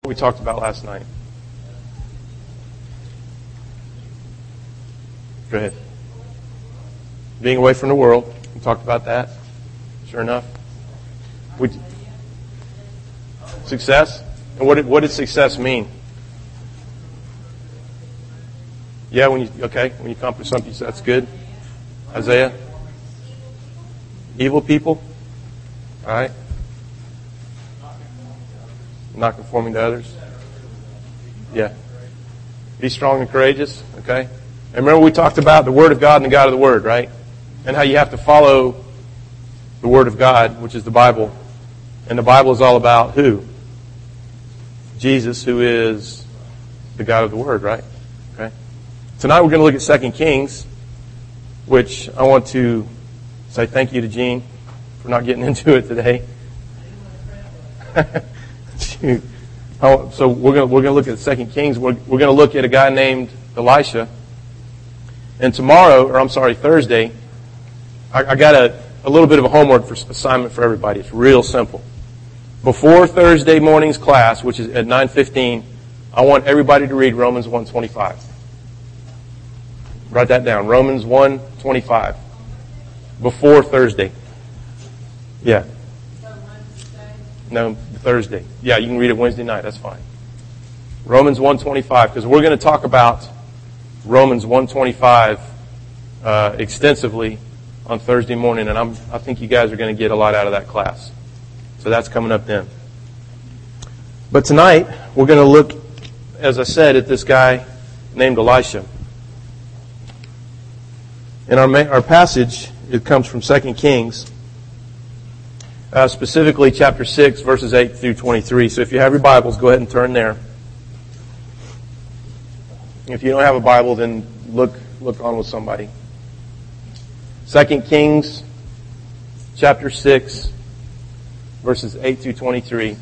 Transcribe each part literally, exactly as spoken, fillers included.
we talked about last night. Go ahead. Being away from the world. We talked about that. Sure enough. We, success? And what did, what did success mean? Yeah, when you, okay, when you accomplish something, that's good. Isaiah? Evil people? All right. Not conforming to others? Yeah. Be strong and courageous, okay? And remember we talked about the Word of God and the God of the Word, right? And how you have to follow the Word of God, which is the Bible. And the Bible is all about who? Jesus, who is the God of the Word, right? Okay. Tonight we're going to look at Second Kings, which I want to say thank you to Gene for not getting into it today. So we're going to, we're going to look at Second Kings. We're, we're going to look at a guy named Elisha. And tomorrow, or I'm sorry, Thursday, I, I got a, a little bit of a homework for assignment for everybody. It's real simple. Before Thursday morning's class, which is at nine fifteen, I want everybody to read Romans one twenty-five. Write that down. Romans one twenty-five. Before Thursday. Yeah. No, Thursday. Yeah, you can read it Wednesday night. That's fine. Romans one twenty-five, because we're going to talk about Romans one twenty-five uh, extensively on Thursday morning, and I'm, I think you guys are going to get a lot out of that class. So that's coming up then. But tonight, we're going to look, as I said, at this guy named Elisha. In our, our passage, it comes from Second Kings, uh, specifically chapter six, verses eight through twenty-three. So if you have your Bibles, go ahead and turn there. If you don't have a Bible, then look look on with somebody. Second Kings, chapter six, verses eight through twenty-three.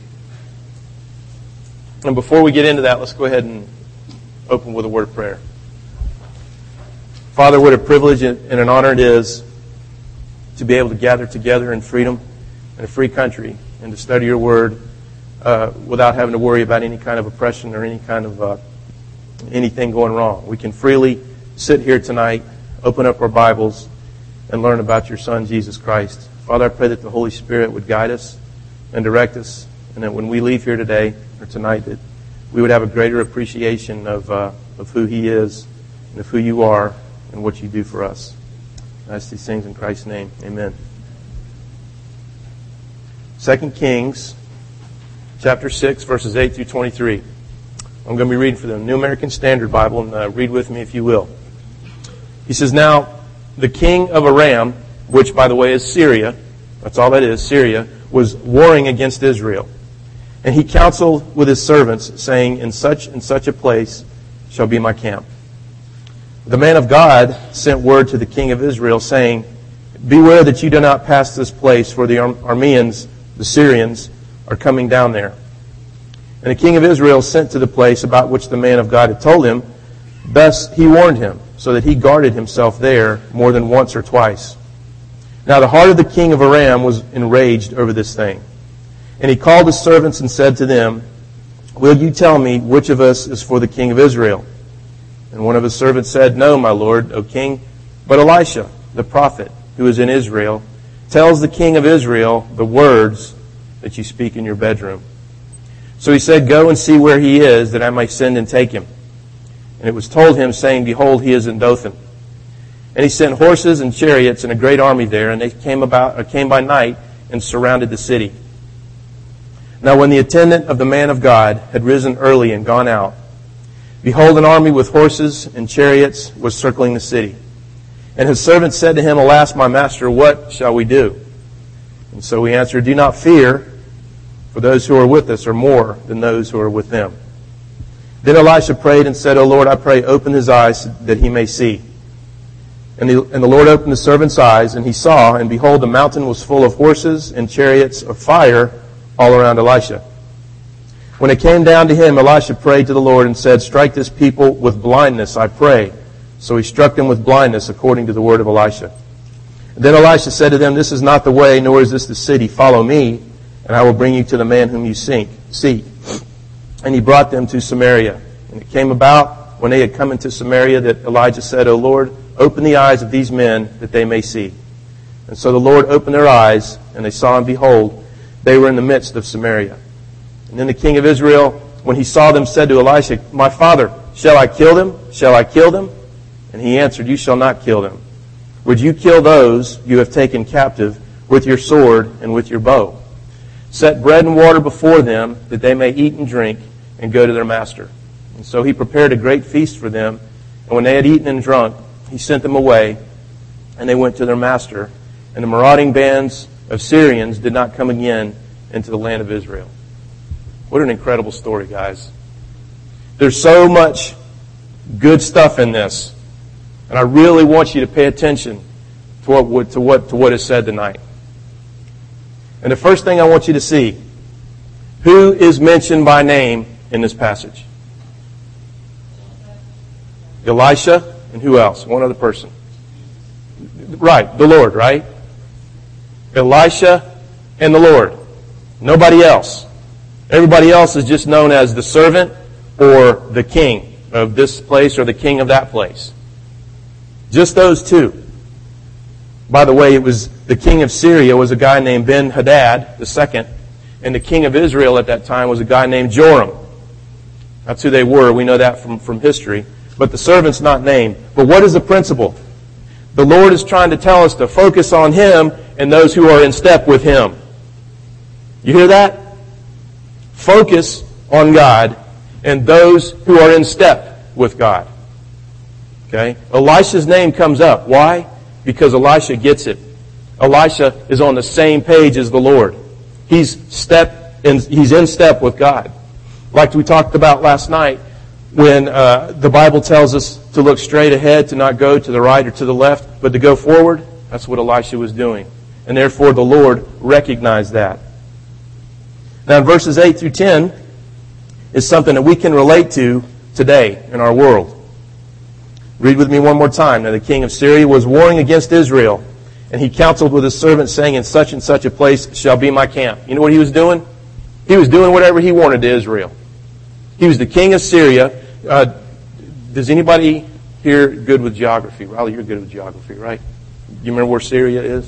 And before we get into that, let's go ahead and open with a word of prayer. Father, what a privilege and an honor it is to be able to gather together in freedom in a free country and to study your word uh, without having to worry about any kind of oppression or any kind of uh, anything going wrong. We can freely sit here tonight, open up our Bibles, and learn about your Son, Jesus Christ. Father, I pray that the Holy Spirit would guide us and direct us, and that when we leave here today or tonight, that we would have a greater appreciation of uh, of who He is and of who you are and what you do for us. I ask these things in Christ's name. Amen. Second Kings, chapter six, verses eight through twenty-three. I'm going to be reading for the New American Standard Bible, and uh, read with me if you will. He says, "Now the king of Aram," which, by the way, is Syria, that's all that is, Syria, was warring against Israel. And he counseled with his servants, saying, "In such and such a place shall be my camp." The man of God sent word to the king of Israel, saying, "Beware that you do not pass this place, for the Arameans, the Syrians, are coming down there." And the king of Israel sent to the place about which the man of God had told him. Thus he warned him, so that he guarded himself there more than once or twice. Now the heart of the king of Aram was enraged over this thing. And he called his servants and said to them, "Will you tell me which of us is for the king of Israel?" And one of his servants said, "No, my lord, O king, but Elisha, the prophet, who is in Israel, tells the king of Israel the words that you speak in your bedroom." So he said, "Go and see where he is, that I may send and take him." And it was told him, saying, "Behold, he is in Dothan." And he sent horses and chariots and a great army there, and they came about, or came by night and surrounded the city. Now when the attendant of the man of God had risen early and gone out, behold, an army with horses and chariots was circling the city. And his servant said to him, "Alas, my master, what shall we do?" And so he answered, "Do not fear, for those who are with us are more than those who are with them." Then Elisha prayed and said, "O Lord, I pray, open his eyes that he may see." And the, and the Lord opened the servant's eyes, and he saw, and behold, the mountain was full of horses and chariots of fire all around Elisha. When it came down to him, Elisha prayed to the Lord and said, "Strike this people with blindness, I pray." So he struck them with blindness according to the word of Elisha. And then Elisha said to them, "This is not the way, nor is this the city. Follow me, and I will bring you to the man whom you seek. and he brought them to Samaria. And it came about, when they had come into Samaria, that Elijah said, O Lord, open the eyes of these men, that they may see. And so the Lord opened their eyes, and they saw, and behold, they were in the midst of Samaria. And then the king of Israel, when he saw them, said to Elisha, My father, shall I kill them? Shall I kill them? And he answered, You shall not kill them. Would you kill those you have taken captive with your sword and with your bow? Set bread and water before them, that they may eat and drink, and go to their master. And so he prepared a great feast for them. And when they had eaten and drunk, he sent them away, and they went to their master. And the marauding bands of Syrians did not come again into the land of Israel. What an incredible story, guys. There's so much good stuff in this. And I really want you to pay attention to what, to what, to what is said tonight. And the first thing I want you to see, who is mentioned by name in this passage? Elisha, and who else? One other person. Right, the Lord, right? Elisha and the Lord. Nobody else. Everybody else is just known as the servant or the king of this place or the king of that place. Just those two. By the way, it was the king of Syria was a guy named Ben-Hadad the second, and the king of Israel at that time was a guy named Joram. That's who they were. We know that from, from history. But the servant's not named. But what is the principle? The Lord is trying to tell us to focus on Him and those who are in step with Him. You hear that? Focus on God and those who are in step with God. Okay? Elisha's name comes up. Why? Because Elisha gets it. Elisha is on the same page as the Lord. He's step in, he's in step with God. Like we talked about last night, when uh, the Bible tells us to look straight ahead, to not go to the right or to the left, but to go forward. That's what Elisha was doing. And therefore the Lord recognized that. Now in verses eight through ten is something that we can relate to today in our world. Read with me one more time. Now the king of Syria was warring against Israel, and he counseled with his servants, saying, In such and such a place shall be my camp. You know what he was doing? He was doing whatever he wanted to Israel. He was the king of Syria. Uh, does anybody here good with geography? Riley, you're good with geography, right? You remember where Syria is?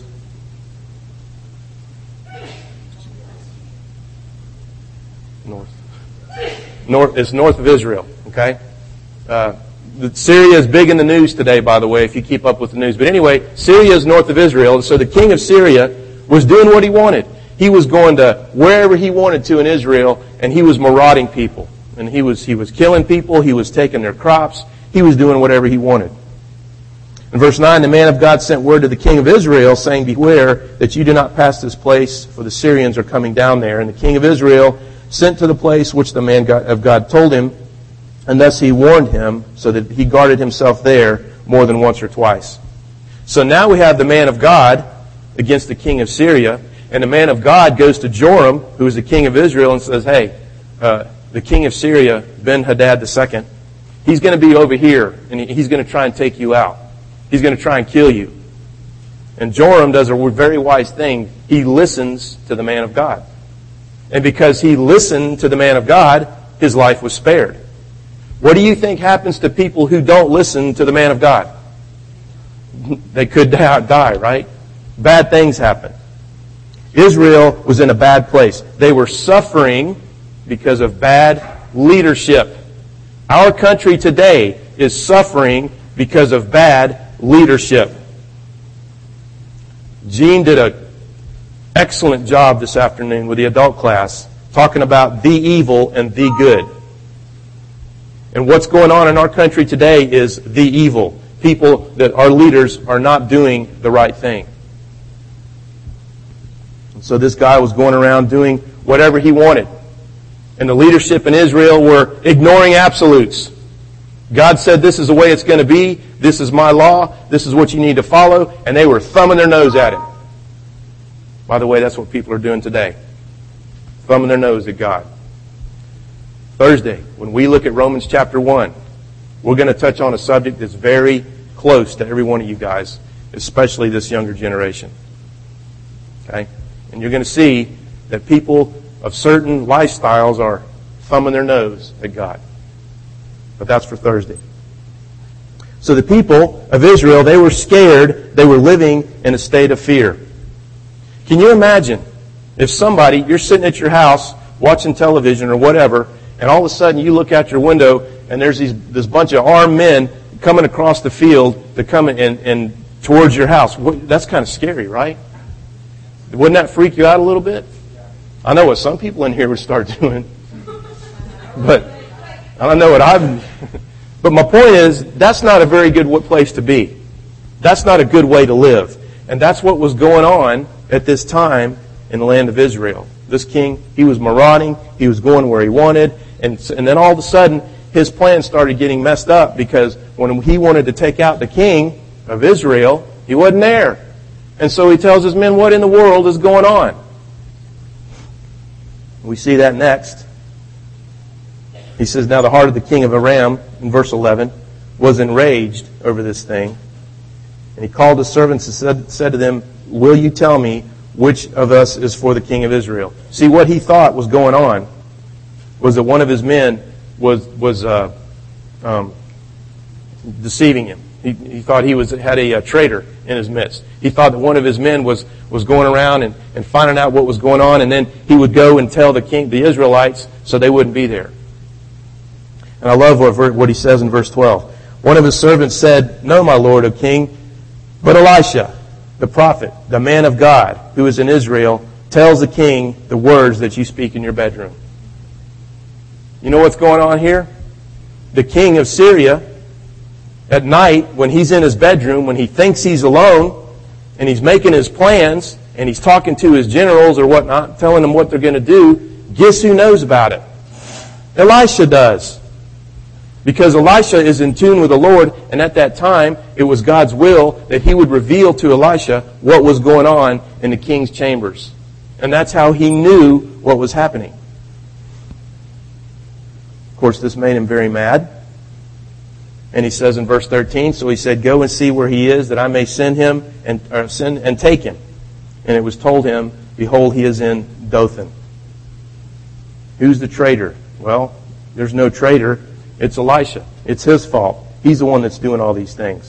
North. North. It's north of Israel, okay? Uh, Syria is big in the news today, by the way, if you keep up with the news. But anyway, Syria is north of Israel, and so the king of Syria was doing what he wanted. He was going to wherever he wanted to in Israel, and he was marauding people. And he was he was killing people. He was taking their crops. He was doing whatever he wanted. In verse nine, the man of God sent word to the king of Israel, saying, Beware that you do not pass this place, for the Syrians are coming down there. And the king of Israel sent to the place which the man of God told him, and thus he warned him, so that he guarded himself there more than once or twice. So now we have the man of God against the king of Syria, and the man of God goes to Joram, who is the king of Israel, and says, Hey, uh, the king of Syria, Ben-Hadad the second, he's going to be over here, and he's going to try and take you out. He's going to try and kill you. And Joram does a very wise thing. He listens to the man of God. And because he listened to the man of God, his life was spared. What do you think happens to people who don't listen to the man of God? They could die, right? Bad things happen. Israel was in a bad place. They were suffering because of bad leadership. Our country today is suffering because of bad leadership. Gene did an excellent job this afternoon with the adult class talking about the evil and the good. And what's going on in our country today is the evil. People that our leaders are not doing the right thing. And so this guy was going around doing whatever he wanted. And the leadership in Israel were ignoring absolutes. God said, this is the way it's going to be. This is my law. This is what you need to follow. And they were thumbing their nose at him. By the way, that's what people are doing today. Thumbing their nose at God. Thursday, when we look at Romans chapter one, we're going to touch on a subject that's very close to every one of you guys, especially this younger generation. Okay? And you're going to see that people of certain lifestyles are thumbing their nose at God. But that's for Thursday. So the people of Israel, they were scared. They were living in a state of fear. Can you imagine if somebody, you're sitting at your house watching television or whatever, and all of a sudden you look out your window and there's these, this bunch of armed men coming across the field to come in, in, in towards your house. That's kind of scary, right? Wouldn't that freak you out a little bit? I know what some people in here would start doing. But I don't know what I've... But my point is, that's not a very good place to be. That's not a good way to live. And that's what was going on at this time in the land of Israel. This king, he was marauding. He was going where he wanted. And, and then all of a sudden, his plan started getting messed up because when he wanted to take out the king of Israel, he wasn't there. And so he tells his men, what in the world is going on? We see that next. He says, now the heart of the king of Aram, in verse eleven, was enraged over this thing. And he called his servants and said, said to them, will you tell me which of us is for the king of Israel? See, what he thought was going on was that one of his men was was uh, um, deceiving him. He, he thought he was had a, a traitor in his midst. He thought that one of his men was, was going around and, and finding out what was going on, and then he would go and tell the king, the Israelites, so they wouldn't be there. And I love what, what he says in verse twelve. One of his servants said, no, my lord, O king, but Elisha, the prophet, the man of God, who is in Israel, tells the king the words that you speak in your bedroom. You know what's going on here? The king of Syria, at night, when he's in his bedroom, when he thinks he's alone, and he's making his plans, and he's talking to his generals or whatnot, telling them what they're going to do, guess who knows about it? Elisha does. Because Elisha is in tune with the Lord, and at that time, it was God's will that he would reveal to Elisha what was going on in the king's chambers. And that's how he knew what was happening. Of course, this made him very mad. And he says in verse thirteen, so he said, go and see where he is, that I may send him and or send and take him. And it was told him, behold, he is in Dothan. Who's the traitor? Well, there's no traitor. It's Elisha. It's his fault. He's the one that's doing all these things.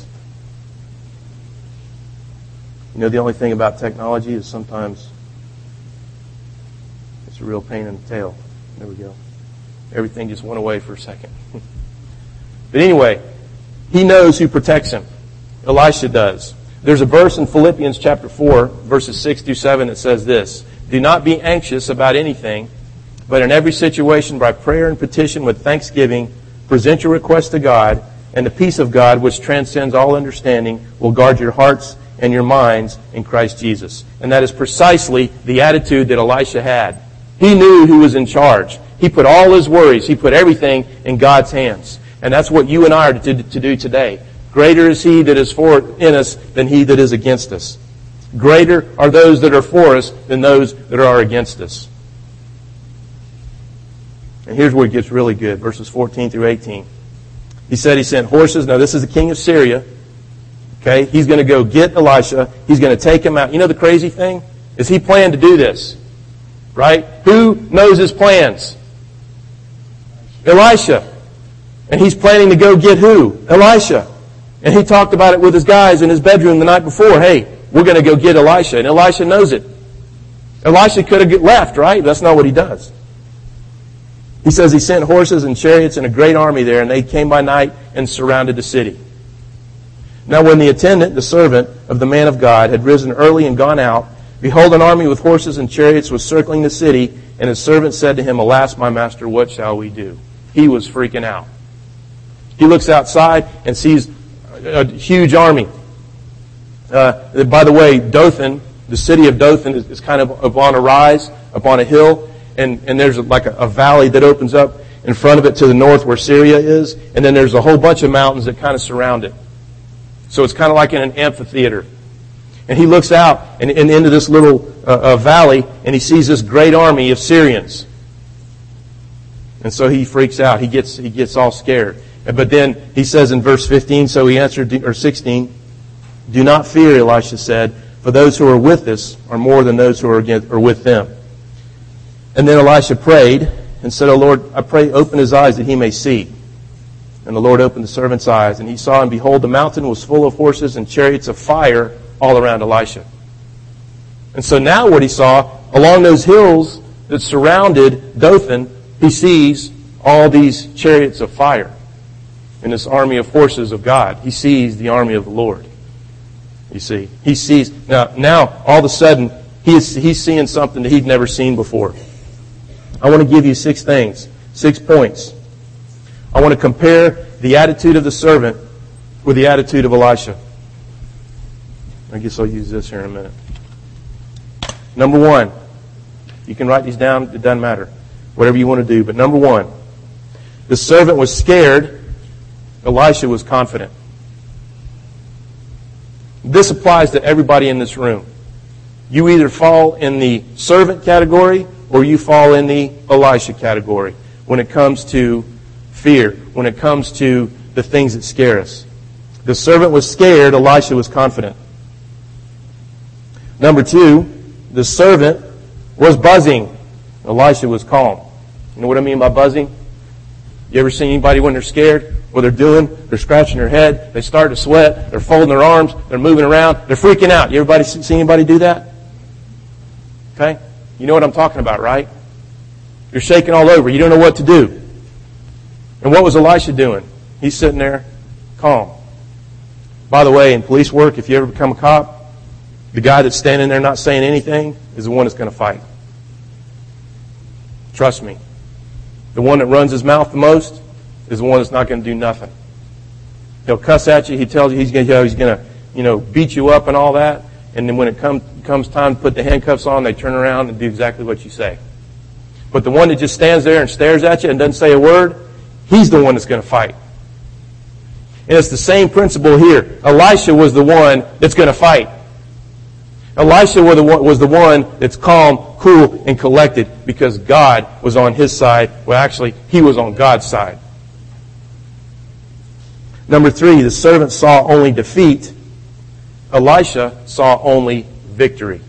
You know, the only thing about technology is sometimes it's a real pain in the tail. There we go. Everything just went away for a second. But anyway, he knows who protects him. Elisha does. There's a verse in Philippians chapter four, verses six through seven that says this, do not be anxious about anything, but in every situation by prayer and petition with thanksgiving, present your request to God, and the peace of God, which transcends all understanding, will guard your hearts and your minds in Christ Jesus. And that is precisely the attitude that Elisha had. He knew who was in charge. He put all his worries, he put everything in God's hands. And that's what you and I are to, to do today. Greater is he that is for in us than he that is against us. Greater are those that are for us than those that are against us. And here's where it gets really good, verses fourteen through eighteen. He said he sent horses. Now this is the king of Syria. Okay, he's going to go get Elisha. He's going to take him out. You know the crazy thing? Is he planned to do this. Right? Who knows his plans? Elisha. And he's planning to go get who? Elisha. And he talked about it with his guys in his bedroom the night before. Hey, we're going to go get Elisha. And Elisha knows it. Elisha could have left, right? That's not what he does. He says he sent horses and chariots and a great army there, and they came by night and surrounded the city. Now when the attendant, the servant of the man of God, had risen early and gone out, behold, an army with horses and chariots was circling the city, and his servant said to him, alas, my master, what shall we do? He was freaking out. He looks outside and sees a huge army. Uh, by the way, Dothan, the city of Dothan is, is kind of upon a rise, upon a hill, and, and there's like a, a valley that opens up in front of it to the north where Syria is, and then there's a whole bunch of mountains that kind of surround it. So it's kind of like in an amphitheater. And he looks out and, and into this little uh, uh, valley, and he sees this great army of Syrians. And so he freaks out. He gets he gets all scared. But then he says in verse fifteen, so he answered, or sixteen, do not fear, Elisha said, for those who are with us are more than those who are against, or with them. And then Elisha prayed, and said, O Lord, I pray, open his eyes that he may see. And the Lord opened the servant's eyes, and he saw, and behold, the mountain was full of horses and chariots of fire all around Elisha. And so now what he saw, along those hills that surrounded Dothan, he sees all these chariots of fire in this army of horses of God. He sees the army of the Lord. You see, he sees, now, now all of a sudden, he is, he's seeing something that he'd never seen before. I want to give you six things, six points. I want to compare the attitude of the servant with the attitude of Elisha. I guess I'll use this here in a minute. Number one, you can write these down, it doesn't matter. Whatever you want to do. But number one, the servant was scared, Elisha was confident. This applies to everybody in this room. You either fall in the servant category or you fall in the Elisha category when it comes to fear, when it comes to the things that scare us. The servant was scared, Elisha was confident. Number two, the servant was buzzing, Elisha was calm. You know what I mean by buzzing? You ever seen anybody when they're scared? What they're doing? They're scratching their head, they start to sweat, they're folding their arms, they're moving around, they're freaking out. You everybody see anybody do that? Okay? You know what I'm talking about, right? You're shaking all over. You don't know what to do. And what was Elisha doing? He's sitting there, calm. By the way, in police work, if you ever become a cop, the guy that's standing there not saying anything is the one that's going to fight. Trust me. The one that runs his mouth the most is the one that's not going to do nothing. He'll cuss at you. He tells you he's going to, he's going to, you know, beat you up and all that. And then when it come, comes time to put the handcuffs on, they turn around and do exactly what you say. But the one that just stands there and stares at you and doesn't say a word, he's the one that's going to fight. And it's the same principle here. Elisha was the one that's going to fight. Elisha was the one that's calm, cool, and collected because God was on his side. Well, actually, he was on God's side. Number three, the servant saw only defeat. Elisha saw only victory.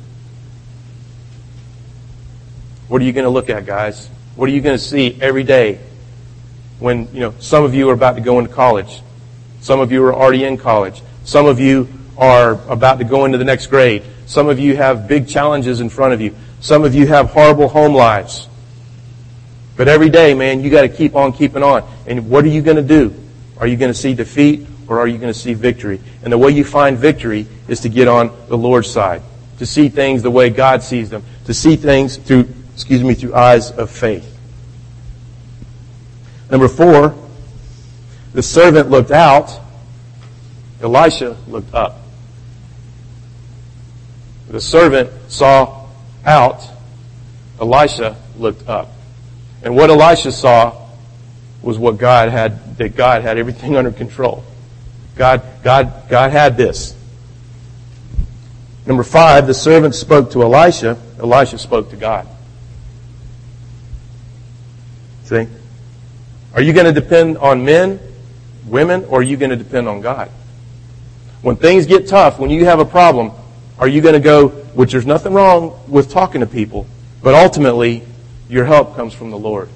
What are you going to look at, guys? What are you going to see every day when, you know, some of you are about to go into college? Some of you are already in college. Some of you are about to go into the next grade. Some of you have big challenges in front of you. Some of you have horrible home lives. But every day, man, you got to keep on keeping on. And what are you going to do? Are you going to see defeat or are you going to see victory? And the way you find victory is to get on the Lord's side, to see things the way God sees them, to see things through, excuse me, through eyes of faith. Number four, the servant looked out, Elisha looked up. The servant saw out, Elisha looked up. And what Elisha saw was what God had, that God had everything under control. God, God, God had this. Number five, the servant spoke to Elisha, Elisha spoke to God. See? Are you going to depend on men, women, or are you going to depend on God? When things get tough, when you have a problem, are you going to go, which there's nothing wrong with talking to people, but ultimately, your help comes from the Lord.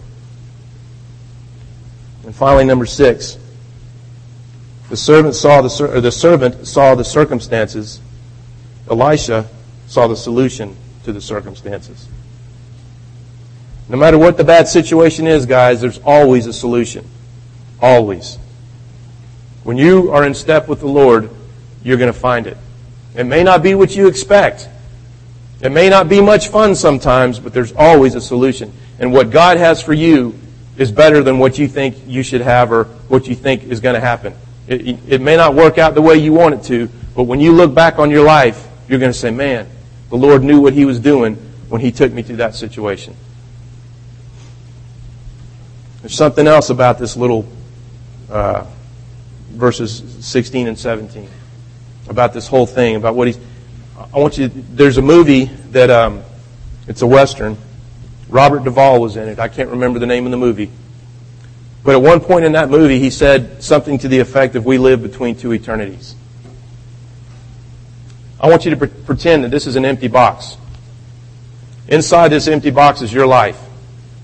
And finally, number six, the servant saw the, or the servant saw the circumstances. Elisha saw the solution to the circumstances. No matter what the bad situation is, guys, there's always a solution. Always. When you are in step with the Lord, you're going to find it. It may not be what you expect. It may not be much fun sometimes, but there's always a solution. And what God has for you is better than what you think you should have or what you think is going to happen. It, it may not work out the way you want it to, but when you look back on your life, you're going to say, man, the Lord knew what He was doing when He took me through that situation. There's something else about this little uh, verses sixteen and seventeen. About this whole thing, about what he's... I want you... There's a movie that... Um, it's a Western. Robert Duvall was in it. I can't remember the name of the movie. But at one point in that movie, he said something to the effect of, we live between two eternities. I want you to pre- pretend that this is an empty box. Inside this empty box is your life.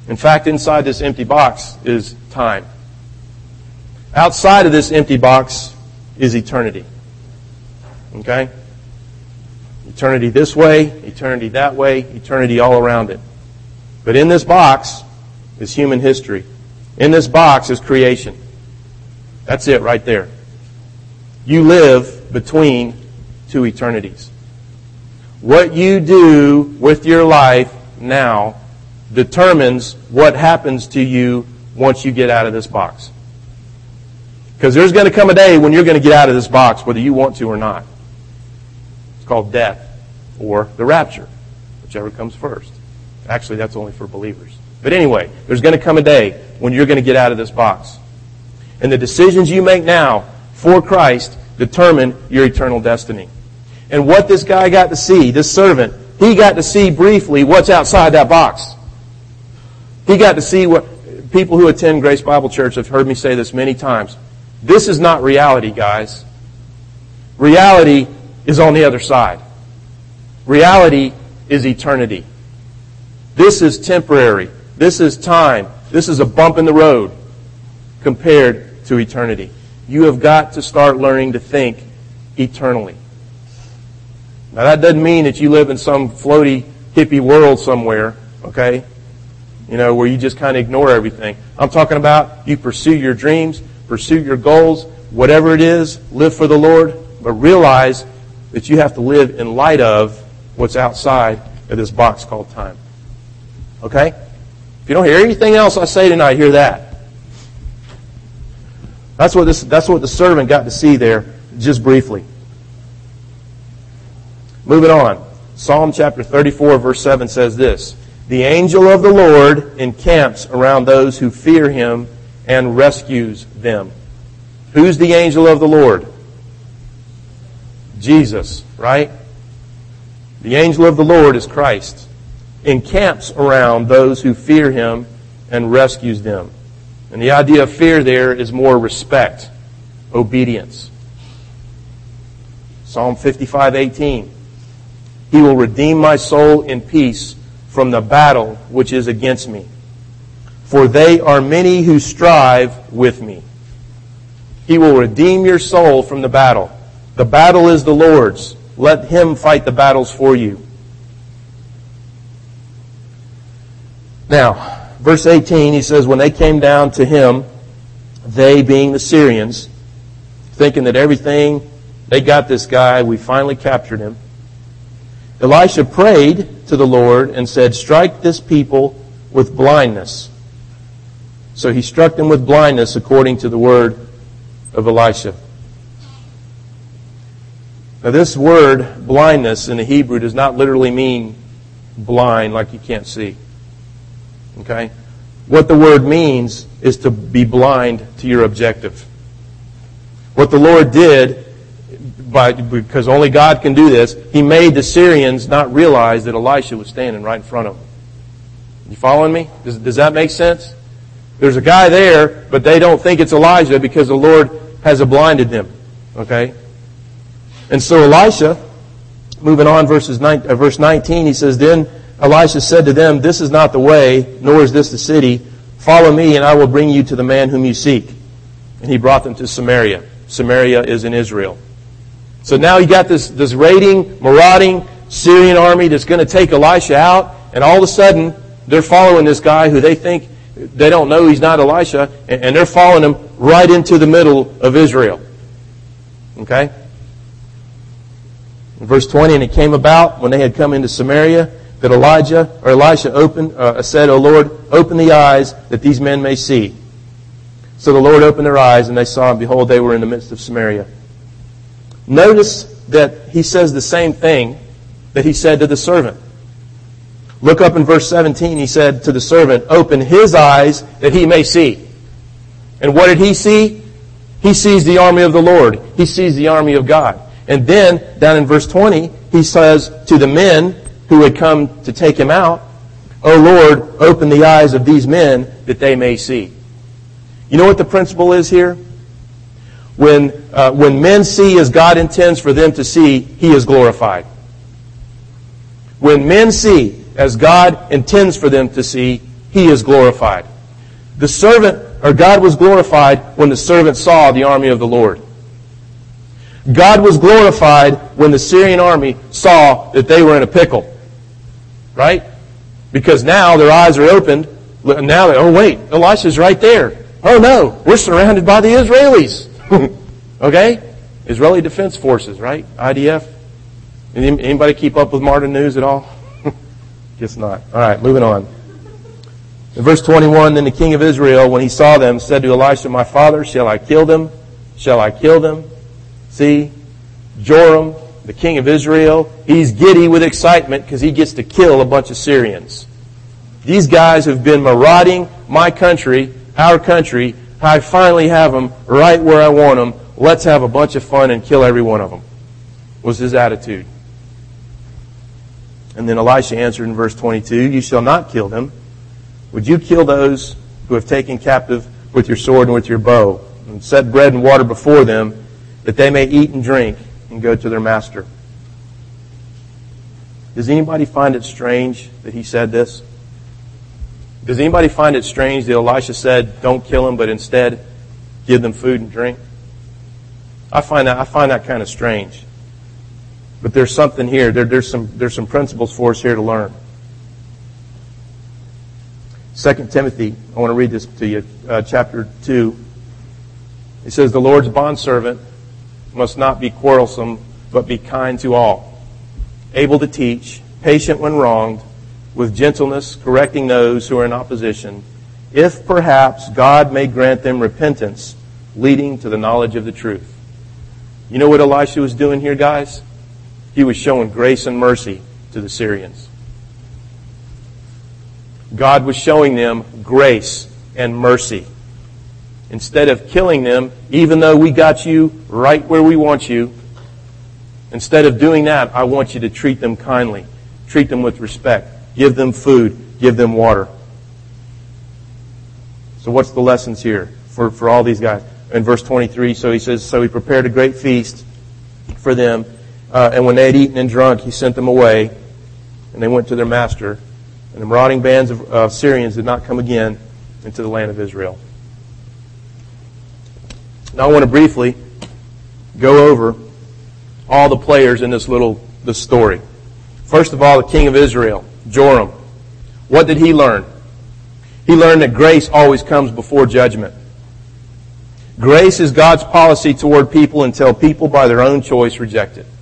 In fact, inside this empty box is time. Outside of this empty box is eternity. Okay? Eternity this way, eternity that way, eternity all around it. But in this box is human history. In this box is creation. That's it right there. You live between two eternities. What you do with your life now determines what happens to you once you get out of this box. Because there's going to come a day when you're going to get out of this box, whether you want to or not. It's called death or the rapture, whichever comes first. Actually, that's only for believers. But anyway, there's going to come a day when you're going to get out of this box. And the decisions you make now for Christ determine your eternal destiny. And what this guy got to see, this servant, he got to see briefly what's outside that box. He got to see what people who attend Grace Bible Church have heard me say this many times. This is not reality, guys. Reality is on the other side. Reality is eternity. This is temporary. This is time. This is a bump in the road compared to eternity. You have got to start learning to think eternally. Now that doesn't mean that you live in some floaty, hippie world somewhere, okay? You know, where you just kind of ignore everything. I'm talking about you pursue your dreams, pursue your goals, whatever it is, live for the Lord, but realize that you have to live in light of what's outside of this box called time. Okay? If you don't hear anything else I say tonight, hear that. That's what this, that's what the servant got to see there, just briefly. Moving on. Psalm chapter thirty-four, verse seven says this: "The angel of the Lord encamps around those who fear Him and rescues them." Who's the angel of the Lord? Jesus, right? The angel of the Lord is Christ. Encamps around those who fear Him and rescues them. And the idea of fear there is more respect, obedience. Psalm fifty-five eighteen. "He will redeem my soul in peace from the battle which is against me. For they are many who strive with me." He will redeem your soul from the battle. The battle is the Lord's. Let Him fight the battles for you. Now, verse eighteen, he says, "When they came down to him," they being the Syrians, thinking that everything, they got this guy, we finally captured him. Elisha prayed to the Lord and said, "Strike this people with blindness." So he struck them with blindness according to the word of Elisha. Now this word, blindness, in the Hebrew does not literally mean blind like you can't see. Okay? What the word means is to be blind to your objective. What the Lord did, by, because only God can do this, He made the Syrians not realize that Elisha was standing right in front of them. You following me? Does, does that make sense? There's a guy there, but they don't think it's Elijah because the Lord has blinded them. Okay? And so Elisha, moving on, verses nine, uh, verse nineteen, he says, "Then Elisha said to them, 'This is not the way, nor is this the city. Follow me, and I will bring you to the man whom you seek.' And he brought them to Samaria. Samaria is in Israel." So now you got this, this raiding, marauding Syrian army that's going to take Elisha out, and all of a sudden they're following this guy who they think, they don't know he's not Elisha, and, and they're following him right into the middle of Israel. Okay? In verse twenty, "And it came about when they had come into Samaria that Elijah or Elisha opened, uh, said, 'O Lord, open the eyes that these men may see.' So the Lord opened their eyes, and they saw, and behold, they were in the midst of Samaria." Notice that he says the same thing that he said to the servant. Look up in verse seventeen. He said to the servant, "Open his eyes that he may see." And what did he see? He sees the army of the Lord. He sees the army of God. And then, down in verse twenty, he says to the men who had come to take him out, "O Lord, open the eyes of these men that they may see." You know what the principle is here? When, uh, when men see as God intends for them to see, He is glorified. When men see as God intends for them to see, he is glorified. The servant, or God was glorified when the servant saw the army of the Lord. God was glorified when the Syrian army saw that they were in a pickle. Right? Because now their eyes are opened. Now, they, oh wait, Elisha's right there. Oh no, we're surrounded by the Israelis. Okay? Israeli Defense Forces, right? I D F. Anybody keep up with Martin News at all? Guess not. All right, moving on. In verse twenty-one, then the king of Israel, when he saw them, said to Elisha, my father, shall I kill them? Shall I kill them? See, Joram, the king of Israel, he's giddy with excitement because he gets to kill a bunch of Syrians. These guys have been marauding my country, our country. I finally have them right where I want them. Let's have a bunch of fun and kill every one of them, was his attitude. And then Elisha answered in verse twenty-two, you shall not kill them. Would you kill those who have taken captive with your sword and with your bow, and set bread and water before them, that they may eat and drink and go to their master? Does anybody find it strange that he said this? Does anybody find it strange that Elisha said, don't kill them, but instead give them food and drink? I find that I find that kind of strange. But there's something here. There, there's some there's some principles for us here to learn. Second Timothy, I want to read this to you, uh, chapter two. It says, the Lord's bondservant must not be quarrelsome, but be kind to all, able to teach, patient when wronged, with gentleness correcting those who are in opposition, if perhaps God may grant them repentance, leading to the knowledge of the truth. You know what Elisha was doing here, guys? He was showing grace and mercy to the Syrians. God was showing them grace and mercy. Instead of killing them, even though we got you right where we want you, instead of doing that, I want you to treat them kindly. Treat them with respect. Give them food. Give them water. So what's the lessons here for, for all these guys? In verse twenty-three, so he says, so he prepared a great feast for them. Uh, and when they had eaten and drunk, he sent them away. And they went to their master. And the marauding bands of uh, Syrians did not come again into the land of Israel. Now I want to briefly go over all the players in this little this story. First of all, the king of Israel, Joram. What did he learn? He learned that grace always comes before judgment. Grace is God's policy toward people until people by their own choice reject it.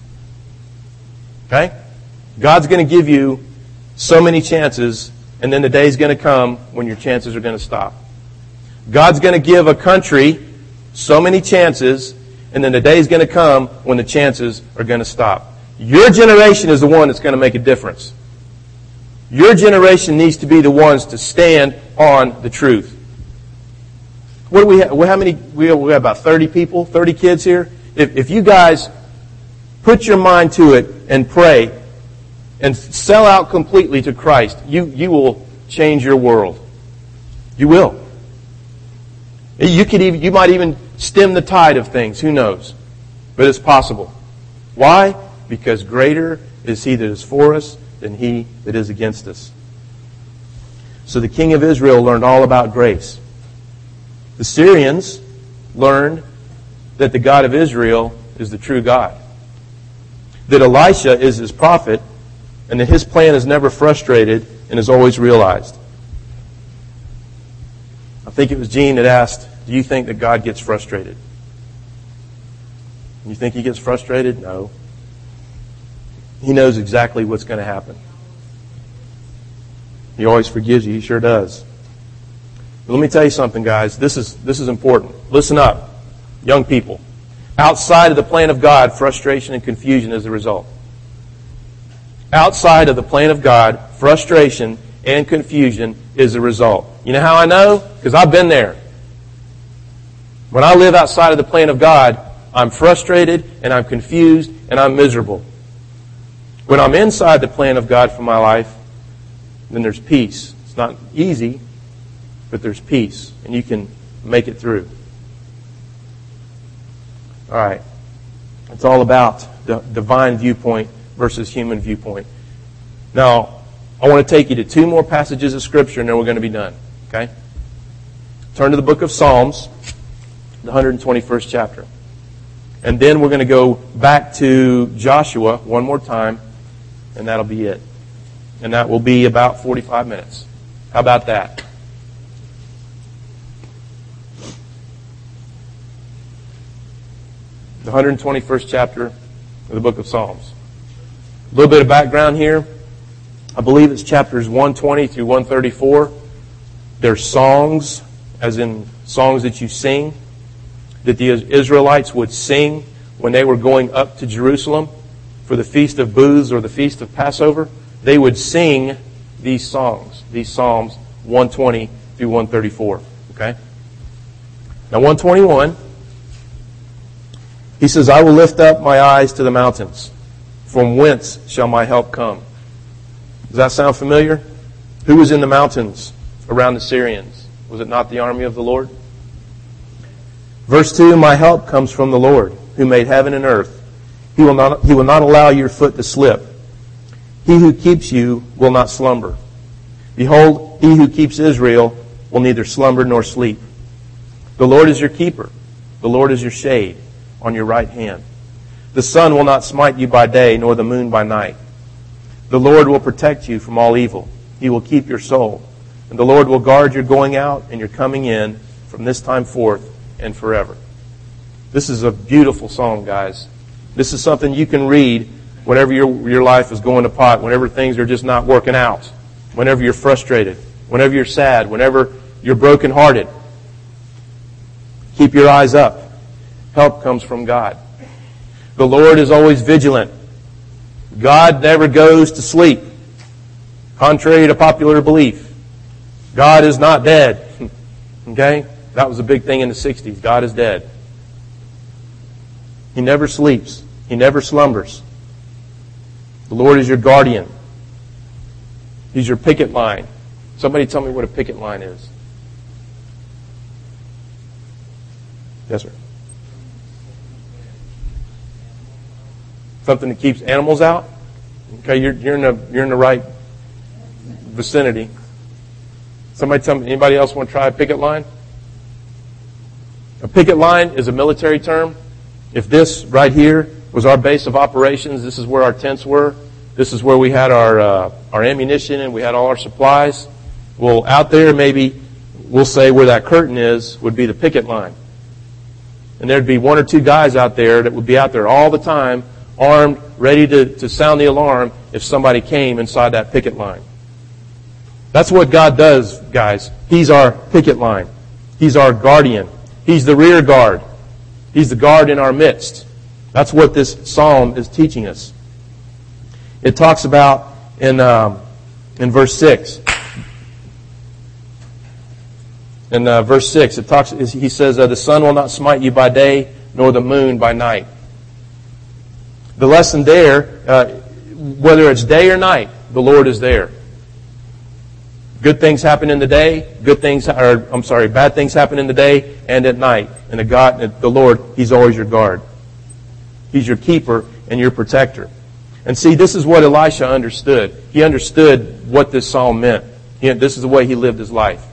Okay? God's going to give you so many chances, and then the day's going to come when your chances are going to stop. God's going to give a country so many chances, and then the day's going to come when the chances are going to stop. Your generation is the one that's going to make a difference. Your generation needs to be the ones to stand on the truth. What do we have? How many? We have, we have about thirty people, thirty kids here. If, if you guys put your mind to it and pray and sell out completely to Christ, you, you will change your world. You will. You could even, you might even stem the tide of things. Who knows? But it's possible. Why? Because greater is He that is for us than he that is against us. So the king of Israel learned all about grace. The Syrians learned that the God of Israel is the true God. That Elisha is his prophet, and that his plan is never frustrated and is always realized. I think it was Gene that asked, do you think that God gets frustrated? You think He gets frustrated? No. He knows exactly what's going to happen. He always forgives you. He sure does. But let me tell you something, guys. This is, this is important. Listen up, young people. Outside of the plan of God, frustration and confusion is the result. Outside of the plan of God, frustration and confusion is the result. You know how I know? Because I've been there. When I live outside of the plan of God, I'm frustrated and I'm confused and I'm miserable. When I'm inside the plan of God for my life, then there's peace. It's not easy, but there's peace, and you can make it through. All right. It's all about the divine viewpoint versus human viewpoint. Now, I want to take you to two more passages of Scripture, and then we're going to be done. Okay? Turn to the book of Psalms, the one hundred twenty-first chapter. And then we're going to go back to Joshua one more time, and that'll be it. And that will be about forty-five minutes. How about that? The one hundred twenty-first chapter of the book of Psalms. A little bit of background here. I believe it's chapters one twenty through one thirty-four. They're songs, as in songs that you sing, that the Israelites would sing when they were going up to Jerusalem for the Feast of Booths or the Feast of Passover. They would sing these songs, these Psalms one twenty through one thirty-four. Okay? Now one twenty-one, he says, I will lift up my eyes to the mountains. From whence shall my help come? Does that sound familiar? Who was in the mountains around the Syrians? Was it not the army of the Lord? Verse two, my help comes from the Lord, who made heaven and earth. He will not, he will not allow your foot to slip. He who keeps you will not slumber. Behold, he who keeps Israel will neither slumber nor sleep. The Lord is your keeper. The Lord is your shade on your right hand. The sun will not smite you by day, nor the moon by night. The Lord will protect you from all evil. He will keep your soul. And the Lord will guard your going out and your coming in from this time forth and forever. This is a beautiful song, guys. This is something you can read whenever your, your life is going to pot, whenever things are just not working out, whenever you're frustrated, whenever you're sad, whenever you're brokenhearted. Keep your eyes up. Help comes from God. The Lord is always vigilant. God never goes to sleep. Contrary to popular belief, God is not dead. Okay? That was a big thing in the sixties. God is dead. He never sleeps. He never slumbers. The Lord is your guardian. He's your picket line. Somebody tell me what a picket line is. Yes, sir. Something that keeps animals out? Okay, you're, you're in the you're in the right vicinity. Somebody tell me, anybody else want to try a picket line? A picket line is a military term. If this right here was our base of operations, this is where our tents were, this is where we had our uh, our ammunition and we had all our supplies. Well, out there maybe we'll say where that curtain is would be the picket line. And there'd be one or two guys out there that would be out there all the time, armed, ready to, to sound the alarm if somebody came inside that picket line. That's what God does, guys. He's our picket line. He's our guardian. He's the rear guard. He's the guard in our midst. That's what this psalm is teaching us. It talks about in um, in verse six. In uh, verse six, it talks. He says, uh, "The sun will not smite you by day, nor the moon by night." The lesson there, uh, whether it's day or night, the Lord is there. Good things happen in the day. Good things, or I'm sorry, bad things happen in the day and at night. And the God, the Lord, He's always your guard. He's your keeper and your protector. And see, this is what Elisha understood. He understood what this psalm meant. He, this is the way he lived his life.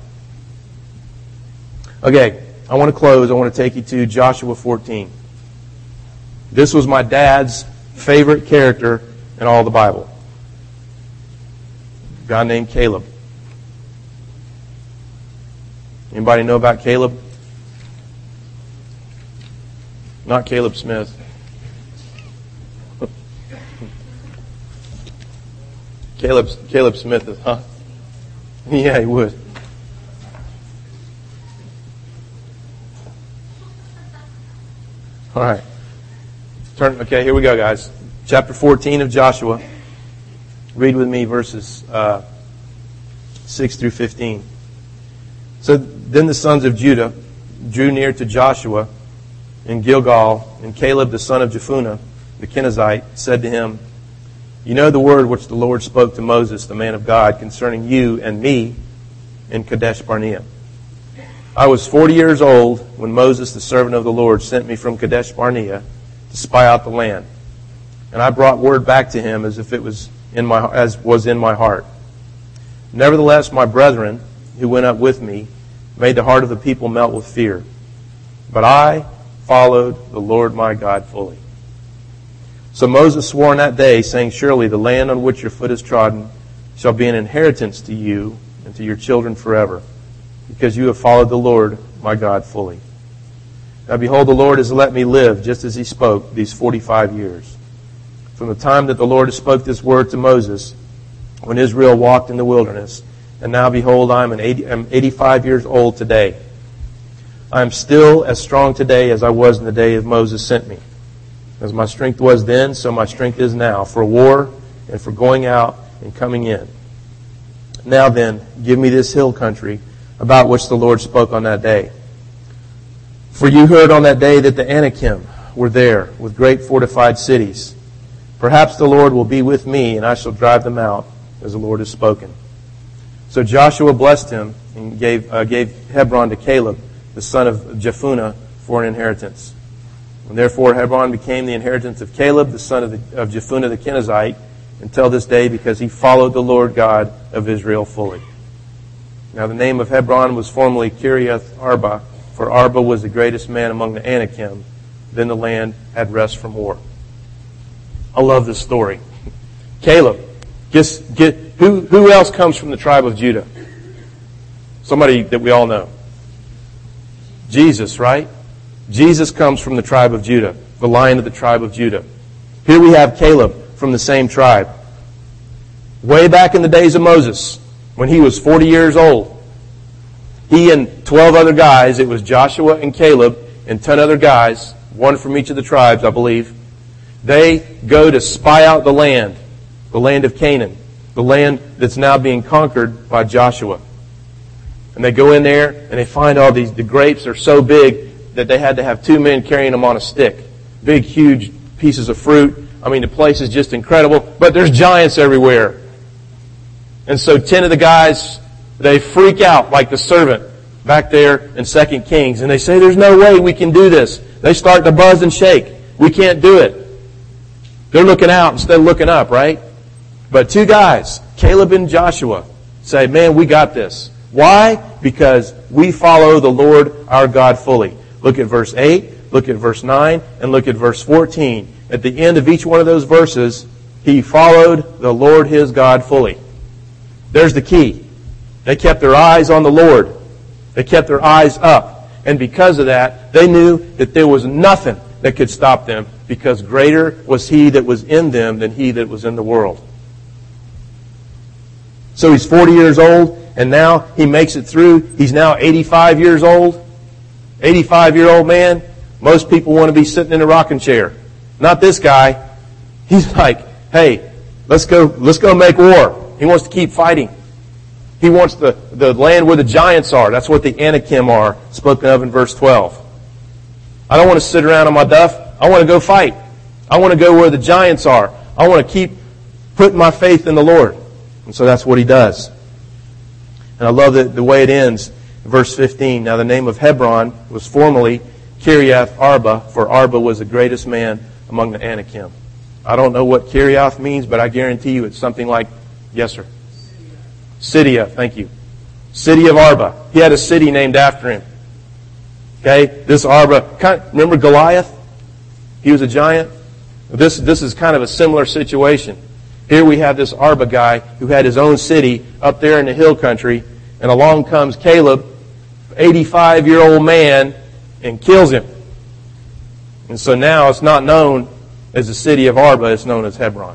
Okay, I want to close. I want to take you to Joshua fourteen. This was my dad's favorite character in all the Bible. A guy named Caleb. Anybody know about Caleb? Not Caleb Smith. Caleb, Caleb Smith is, huh? Yeah, he would. All right. Turn. Okay, here we go, guys. Chapter fourteen of Joshua. Read with me verses uh, six through fifteen. So then the sons of Judah drew near to Joshua in Gilgal, and Caleb the son of Jephunneh, the Kenizzite, said to him, "You know the word which the Lord spoke to Moses, the man of God, concerning you and me in Kadesh Barnea. I was forty years old when Moses, the servant of the Lord, sent me from Kadesh Barnea to spy out the land. And I brought word back to him as if it was in my as was in my heart. Nevertheless, my brethren who went up with me made the heart of the people melt with fear. But I followed the Lord my God fully. So Moses swore on that day, saying, surely the land on which your foot is trodden shall be an inheritance to you and to your children forever, because you have followed the Lord my God fully. Now behold, the Lord has let me live just as he spoke these forty-five years. From the time that the Lord spoke this word to Moses, when Israel walked in the wilderness, and now behold, I am an eighty, I'm eighty-five years old today. I am still as strong today as I was in the day of Moses sent me. As my strength was then, so my strength is now, for war and for going out and coming in. Now then, give me this hill country about which the Lord spoke on that day. For you heard on that day that the Anakim were there with great fortified cities. Perhaps the Lord will be with me, and I shall drive them out, as the Lord has spoken. So Joshua blessed him and gave, uh, gave Hebron to Caleb, the son of Jephunneh, for an inheritance. And therefore Hebron became the inheritance of Caleb, the son of, the, of Jephunneh the Kenizzite, until this day, because he followed the Lord God of Israel fully. Now the name of Hebron was formerly Kiriath Arba, for Arba was the greatest man among the Anakim. Then the land had rest from war. I love this story. Caleb, just get who who else comes from the tribe of Judah? Somebody that we all know. Jesus, right? Jesus comes from the tribe of Judah, the Lion of the tribe of Judah. Here we have Caleb from the same tribe. Way back in the days of Moses, when he was forty years old, he and twelve other guys, it was Joshua and Caleb and ten other guys, one from each of the tribes, I believe, they go to spy out the land, the land of Canaan, the land that's now being conquered by Joshua. And they go in there and they find all these, the grapes are so big that they had to have two men carrying them on a stick. Big, huge pieces of fruit. I mean, the place is just incredible, but there's giants everywhere. And so ten of the guys, they freak out like the servant back there in Second Kings, and they say, there's no way we can do this. They start to buzz and shake. We can't do it. They're looking out instead of looking up, right? But two guys, Caleb and Joshua, say, man, we got this. Why? Because we follow the Lord our God fully. Look at verse eight, look at verse nine, and look at verse fourteen. At the end of each one of those verses, he followed the Lord his God fully. There's the key. They kept their eyes on the Lord. They kept their eyes up. And because of that, they knew that there was nothing that could stop them, because greater was he that was in them than he that was in the world. So he's forty years old, and now he makes it through. He's now eighty-five years old. eighty-five-year-old man. Most people want to be sitting in a rocking chair. Not this guy. He's like, hey, let's go, let's go make war. He wants to keep fighting. He wants the, the land where the giants are. That's what the Anakim are, spoken of in verse twelve. I don't want to sit around on my duff. I want to go fight. I want to go where the giants are. I want to keep putting my faith in the Lord. And so that's what he does. And I love the, the way it ends. Verse fifteen, now the name of Hebron was formerly Kiriath Arba, for Arba was the greatest man among the Anakim. I don't know what Kiriath means, but I guarantee you it's something like, yes sir? City of, thank you. City of Arba. He had a city named after him. Okay, this Arba, kind of, remember Goliath? He was a giant. This, this is kind of a similar situation. Here we have this Arba guy who had his own city up there in the hill country, and along comes Caleb, eighty-five-year-old man, and kills him. And so now it's not known as the city of Arba, it's known as Hebron.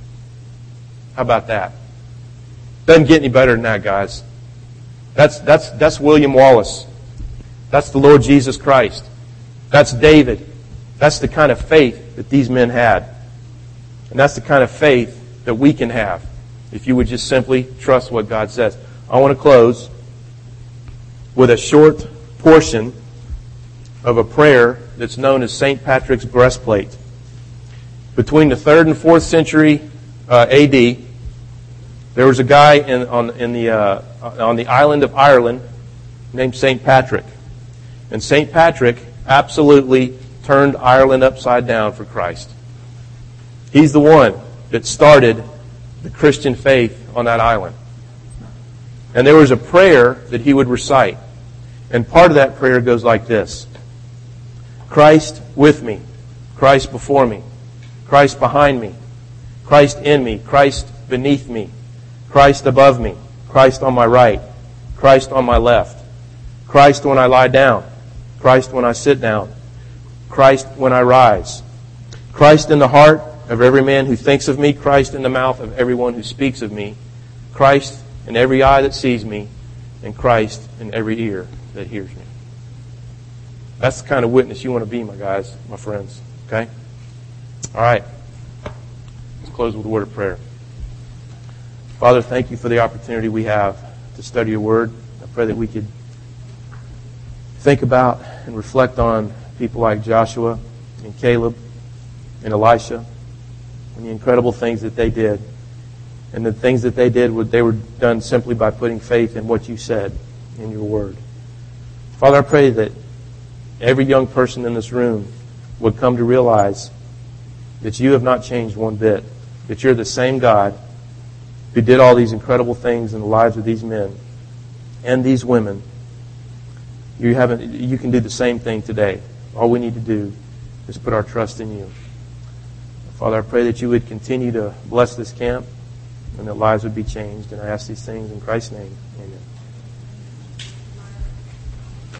How about that? Doesn't get any better than that, guys. That's, that's, that's William Wallace. That's the Lord Jesus Christ. That's David. That's the kind of faith that these men had. And that's the kind of faith that we can have if you would just simply trust what God says. I want to close with a short portion of a prayer that's known as Saint Patrick's breastplate. Between the third and fourth century uh, A D, there was a guy in, on, in the, uh, on the island of Ireland named Saint Patrick. And Saint Patrick absolutely turned Ireland upside down for Christ. He's the one that started the Christian faith on that island. And there was a prayer that he would recite. And part of that prayer goes like this. Christ with me. Christ before me. Christ behind me. Christ in me. Christ beneath me. Christ above me. Christ on my right. Christ on my left. Christ when I lie down. Christ when I sit down. Christ when I rise. Christ in the heart of every man who thinks of me. Christ in the mouth of everyone who speaks of me. Christ in every eye that sees me. And Christ in every ear that hears me. That's the kind of witness you want to be, my guys, my friends. Okay? All right. Let's close with a word of prayer. Father, thank you for the opportunity we have to study your word. I pray that we could think about and reflect on people like Joshua and Caleb and Elisha and the incredible things that they did. And the things that they did, they were done simply by putting faith in what you said in your word. Father, I pray that every young person in this room would come to realize that you have not changed one bit, that you're the same God who did all these incredible things in the lives of these men and these women. You haven't. You can do the same thing today. All we need to do is put our trust in you. Father, I pray that you would continue to bless this camp and that lives would be changed. And I ask these things in Christ's name. Amen.